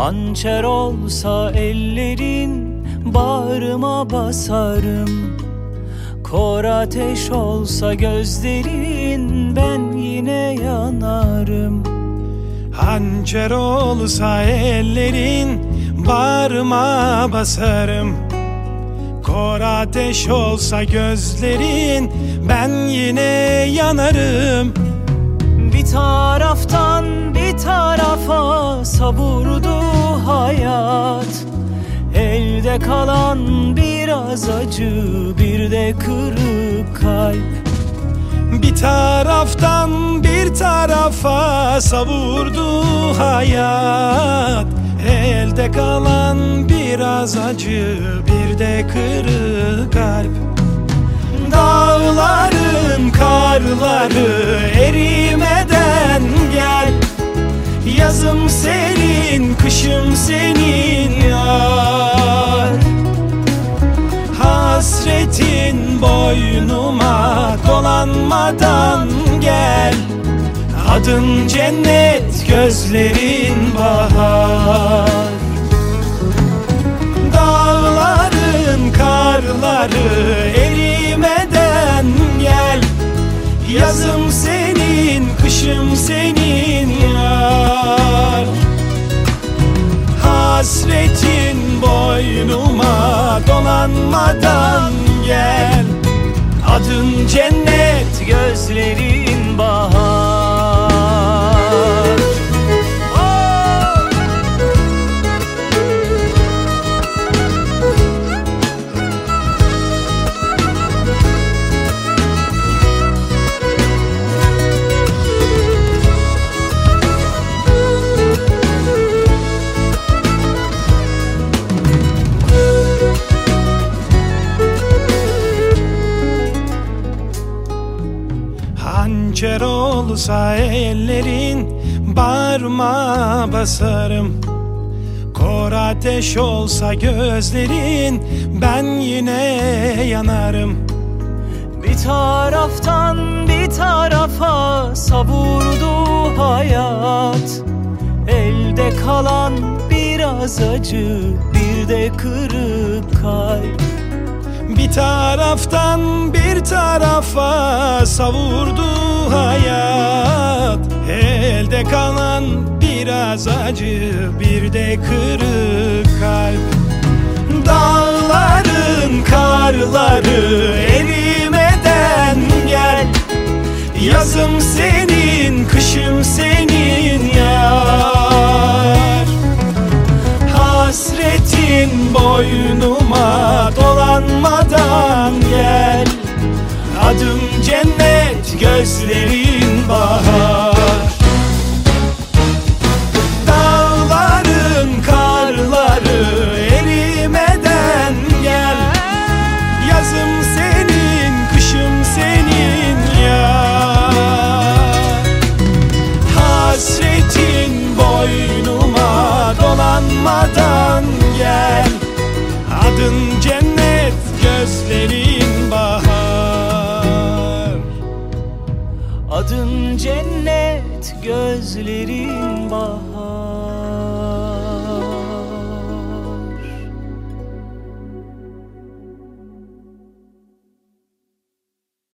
Hançer olsa ellerin, bağrıma basarım. Kor ateş olsa gözlerin, ben yine yanarım. Hançer olsa ellerin, bağrıma basarım. Kor ateş olsa gözlerin, ben yine yanarım. Bir taraftan bir tarafa savurdu hayat. Elde kalan biraz acı, bir de kırık kalp. Bir taraftan bir tarafa savurdu hayat. Elde kalan biraz acı, bir de kırık kalp. Dağların karları erimeden gel. Yazım senin, kışım senin yar. Hasretin boynuma dolanmadan gel. Adın cennet, gözlerin bahar. Dağların karları erimeden gel. Yazım senin, kışım senin yar. Hasretin boynuma dolanmadan gel. Adın cennet, Gözlerin bahar. Hançer olsa ellerin, bağrıma basarım. Kor ateş olsa gözlerin, ben yine yanarım. Bir taraftan bir tarafa savurdu hayat. Elde kalan biraz acı, bir de kırık kalp. Bir taraftan bir tarafa savurdu hayat. Elde kalan biraz acı, bir de kırık kalp. Dağların karları erimeden gel. Yazım senin, kışım senin yar. Hasretin boynuma dolanmadan gel. Adım cennet, gözlerin bahar. Dağların karları erimeden gel. Yazım senin, kışım senin yar. Hasretin boynuma dolanmadan gel. Adın cennet, gözlerin bahar. Adın cennet, gözlerin bahar.